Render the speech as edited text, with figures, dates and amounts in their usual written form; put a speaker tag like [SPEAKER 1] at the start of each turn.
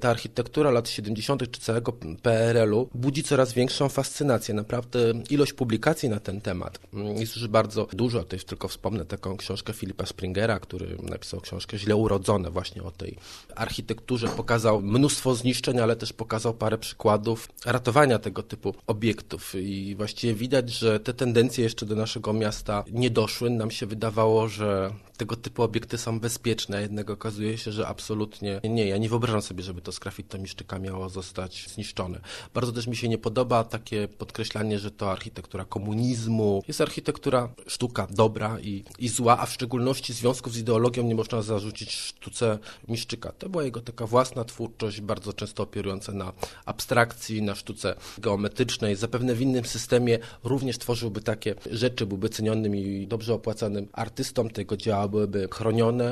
[SPEAKER 1] ta architektura lat 70. czy całego PRL-u budzi coraz większą fascynację. Naprawdę ilość publikacji na ten temat jest już bardzo dużo. Tutaj tylko wspomnę taką książkę Philippa Springera, który napisał książkę Źle urodzone właśnie o tej architekturze. Pokazał mnóstwo zniszczeń, ale też pokazał parę przykładów ratowania tego typu obiektów. I właściwie widać, że te tendencje jeszcze do naszego miasta nie doszły. Nam się wydawało, że tego typu obiekty są bezpieczne, a jednak okazuje się, że absolutnie nie. Ja nie wyobrażam sobie, żeby to sgrafitomiszczyka miało zostać zniszczone. Bardzo też mi się nie podoba takie podkreślanie, że to architektura komunizmu. Jest architektura, sztuka dobra i zła, a w szczególności związków z ideologią nie można zarzucić sztuce Miszczyka. To była jego taka własna twórczość, bardzo często operująca na abstrakcji, na sztuce geometrycznej. Zapewne w innym systemie również tworzyłby takie rzeczy, byłby cenionym i dobrze opłacanym artystą, tego dzieła byłyby chronione.